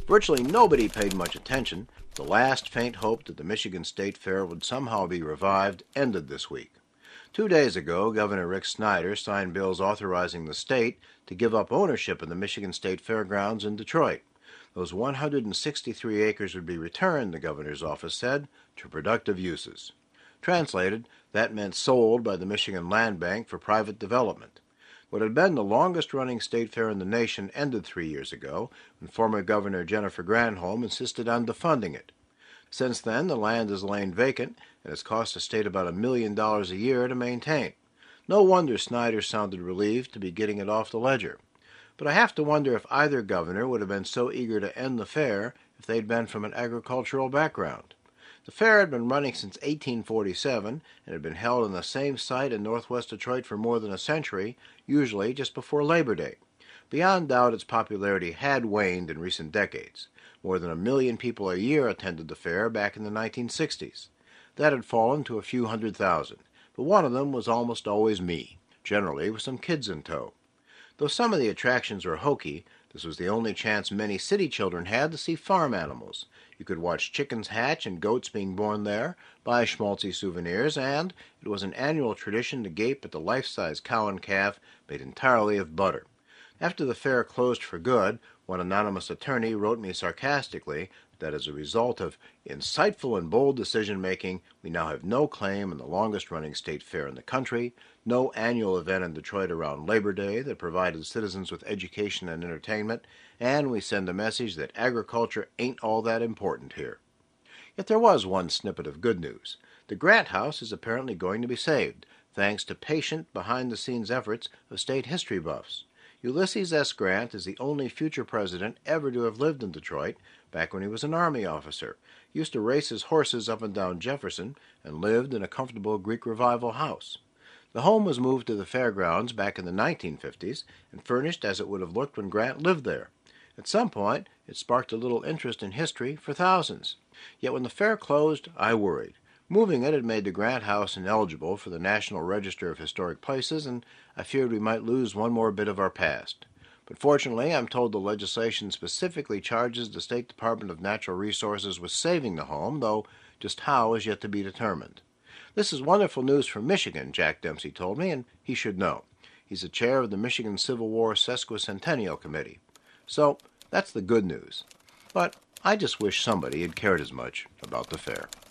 Virtually nobody paid much attention. The last faint hope that the Michigan State Fair would somehow be revived ended this week. 2 days ago, Governor Rick Snyder signed bills authorizing the state to give up ownership of the Michigan State Fairgrounds in Detroit. Those 163 acres would be returned, the governor's office said, to productive uses. Translated, that meant sold by the Michigan Land Bank for private development. What had been the longest-running state fair in the nation ended 3 years ago when former Governor Jennifer Granholm insisted on defunding it. Since then, the land has lain vacant and has cost the state about $1 million a year to maintain. No wonder Snyder sounded relieved to be getting it off the ledger. But I have to wonder if either governor would have been so eager to end the fair if they'd been from an agricultural background. The fair had been running since 1847 and had been held on the same site in northwest Detroit for more than a century, usually just before Labor Day. Beyond doubt, its popularity had waned in recent decades. More than 1 million people a year attended the fair back in the 1960s. That had fallen to a few 100,000, but one of them was almost always me, generally with some kids in tow. Though some of the attractions were hokey, this was the only chance many city children had to see farm animals. You could watch chickens hatch and goats being born there, buy schmaltzy souvenirs, and it was an annual tradition to gape at the life-size cow and calf made entirely of butter. After the fair closed for good, one anonymous attorney wrote me sarcastically that as a result of insightful and bold decision-making, we now have no claim on the longest-running state fair in the country, no annual event in Detroit around Labor Day that provided citizens with education and entertainment, and we send a message that agriculture ain't all that important here. Yet there was one snippet of good news. The Grant House is apparently going to be saved, thanks to patient, behind-the-scenes efforts of state history buffs. Ulysses S. Grant is the only future president ever to have lived in Detroit back when he was an Army officer. He used to race his horses up and down Jefferson and lived in a comfortable Greek Revival house. The home was moved to the fairgrounds back in the 1950s and furnished as it would have looked when Grant lived there. At some point, it sparked a little interest in history for thousands. Yet when the fair closed, I worried. Moving it had made the Grant House ineligible for the National Register of Historic Places, and I feared we might lose one more bit of our past. But fortunately, I'm told the legislation specifically charges the State Department of Natural Resources with saving the home, though just how is yet to be determined. This is wonderful news for Michigan, Jack Dempsey told me, and he should know. He's the chair of the Michigan Civil War Sesquicentennial Committee. So, that's the good news. But I just wish somebody had cared as much about the fair.